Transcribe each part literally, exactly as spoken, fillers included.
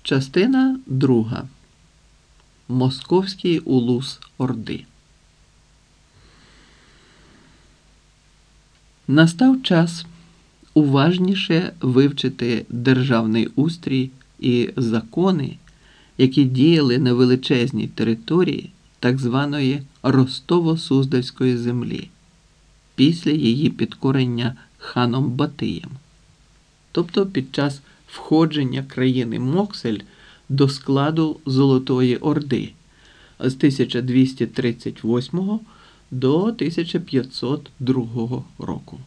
Частина друга. Московський улус Орди. Настав час уважніше вивчити державний устрій і закони, які діяли на величезній території так званої Ростово-Суздальської землі після її підкорення ханом Батиєм, тобто під час входження країни Моксель до складу Золотої Орди з тисяча двісті тридцять восьмого до тисяча п'ятсот другого року.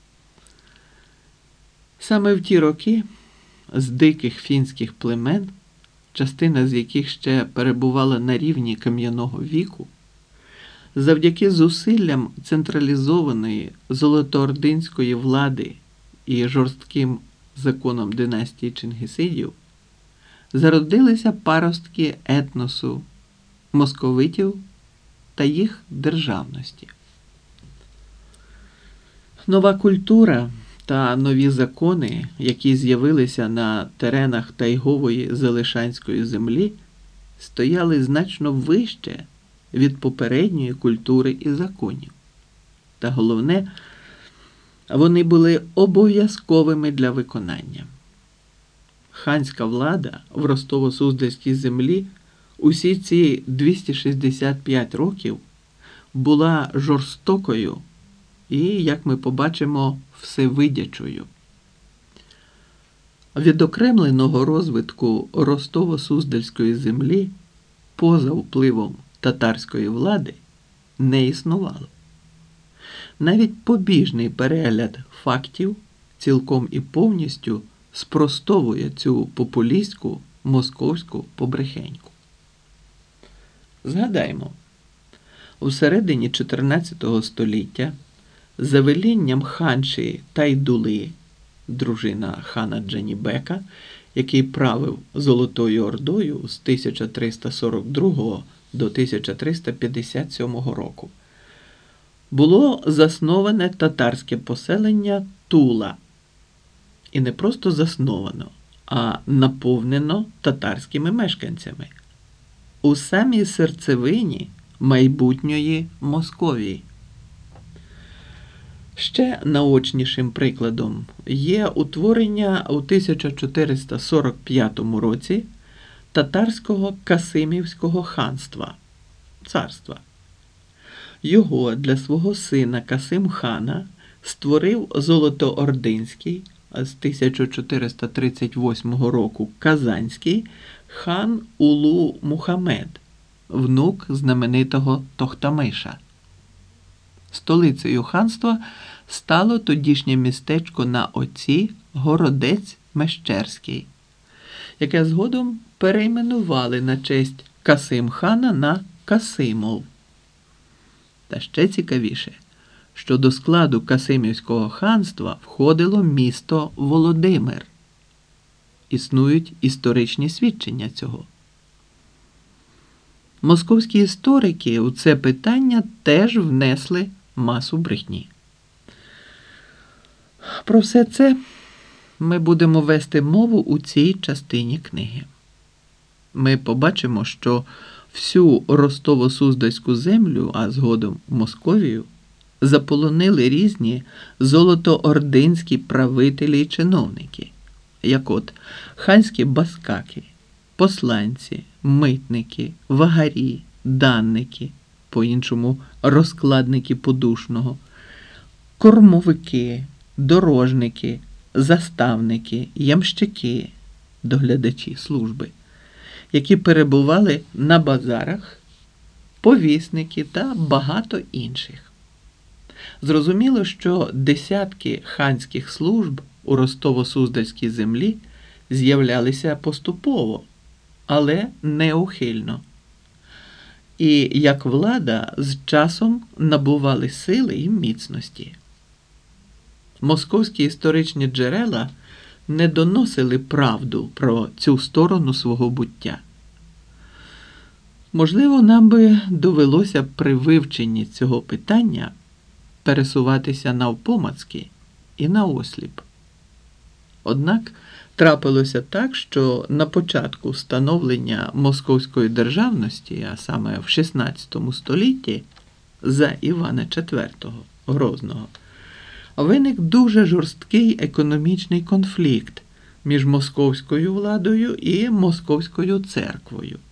Саме в ті роки з диких фінських племен, частина з яких ще перебувала на рівні кам'яного віку, завдяки зусиллям централізованої золотоординської влади і жорстким законам династії Чингісидів, зародилися паростки етносу московитів та їх державності. Нова культура та нові закони, які з'явилися на теренах тайгової Залишанської землі, стояли значно вище від попередньої культури і законів. Та головне, вони були обов'язковими для виконання. Ханська влада в Ростово-Суздальській землі усі ці двісті шістдесят п'ять років була жорстокою і, як ми побачимо, всевидячою. Відокремленого розвитку Ростово-Суздальської землі поза впливом татарської влади не існувало. Навіть побіжний перегляд фактів цілком і повністю спростовує цю популістську московську побрехеньку. Згадаймо, у середині чотирнадцятого століття за велінням ханші Тайдули, дружина хана Джанібека, який правив Золотою Ордою з тисяча триста сорок другого до тисяча триста п'ятдесят сьомого року, було засноване татарське поселення Тула. І не просто засновано, а наповнено татарськими мешканцями у самій серцевині майбутньої Московії. Ще наочнішим прикладом є утворення у тисяча чотириста сорок п'ятому році татарського Касимівського ханства, царства. Його для свого сина Касим-хана створив Золотоординський, з тисяча чотириста тридцять восьмого року Казанський хан Улу Мухамед, внук знаменитого Тохтамиша. Столицею ханства стало тодішнє містечко на Оці Городець Мещерський, яке згодом перейменували на честь Касим-хана на Касимов. Та ще цікавіше, що до складу Касимівського ханства входило місто Володимир. Існують історичні свідчення цього. Московські історики у це питання теж внесли масу брехні. Про все це ми будемо вести мову у цій частині книги. Ми побачимо, що всю Ростово-Суздальську землю, а згодом Московію, заполонили різні золотоординські правителі і чиновники, як от ханські баскаки, посланці, митники, вагарі, данники, по-іншому розкладники подушного, кормовики, дорожники, заставники, ямщики, доглядачі служби, які перебували на базарах, повісники та багато інших. Зрозуміло, що десятки ханських служб у Ростово-Суздальській землі з'являлися поступово, але неухильно. І як влада з часом набували сили і міцності. Московські історичні джерела не доносили правду про цю сторону свого буття. Можливо, нам би довелося при вивченні цього питання пересуватися навпомацки і наосліп. Однак Трапилося так, що на початку становлення московської державності, а саме в шістнадцятому столітті, за Івана четвертого Грозного, виник дуже жорсткий економічний конфлікт між московською владою і московською церквою.